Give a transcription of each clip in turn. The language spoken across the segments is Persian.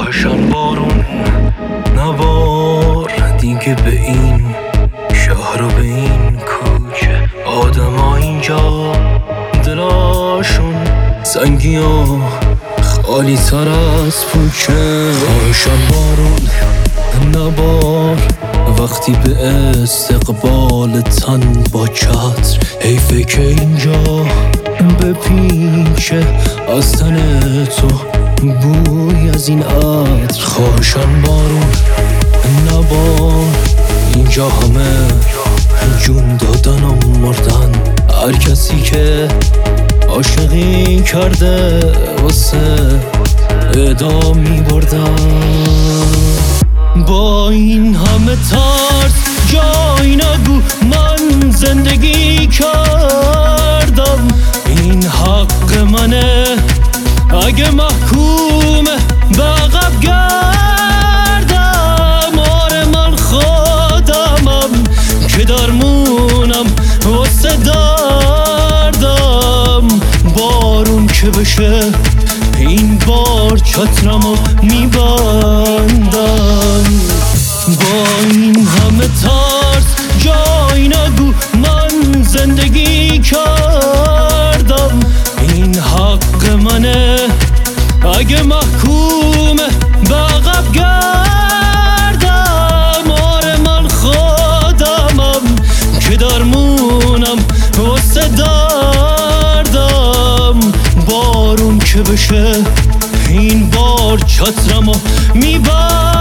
خواهشان بارون نبار دیگه به این شهر و به این کوچه. آدم ها اینجا دلاشون سنگی و خالی تر از پوچه. خواهشان بارون نبار وقتی به استقبال تن با چتر. حیفه که اینجا بپیچه از تن تو بوی از این عطر. خواهشان بارون نبار اینجا همه جون دادن و مردن. هر کسی که عاشقی کرده واسه اعدام می‌بردن. با این همه ترس جای نگو من زندگی کردم. این حق منه اگه محکومه به عقب گردم. آره من خودمم که درمونم واسه دردم. بارون که بشه این بار چترمو میبندم. با این همه ترس جای نگو من زندگی کردم. این حق منه اگه محکومه به عقب گردم. آره من خودمم که درمونم واسه دردم. بارون که بشه این بار چترمو میبندم.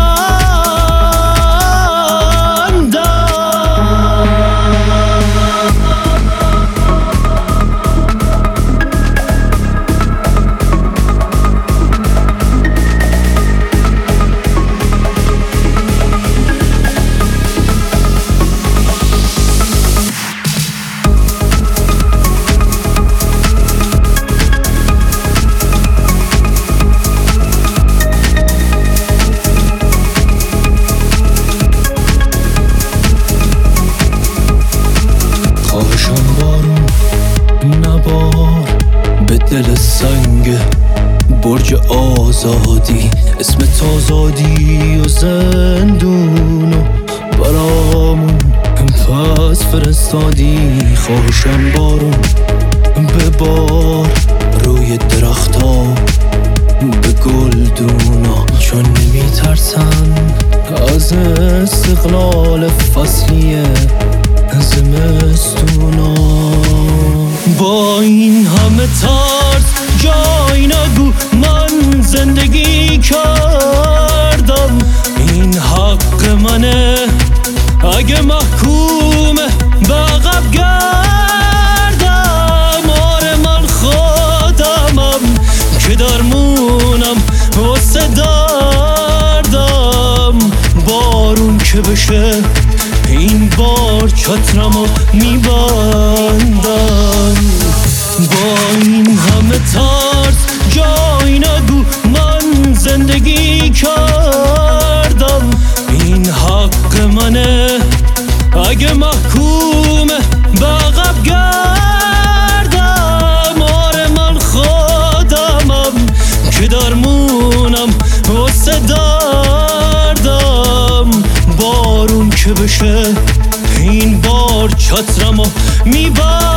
خواهشان بارون نبار به دل سنگ برج آزادی. اسم تازادی و زندونو برامون پس فرستادی. خواهشان بارون به بار روی درختا به گلدونا. چون نمیترسن از استقلال فصلیه زمستونا. با این همه ترس جای نگو من زندگی کردم. این حق منه اگه محکومه به عقب گردم. آره من خودمم که درمونم واسه دردم. بارون که بشه این بار چترمو میبندم. با این همه ترس جای نگو من زندگی کردم. این حق منه اگه محکومه به عقب گردم. آره من خودمم که درمونم واسه دردم. بارون که بشه این بار چترمو میبندم.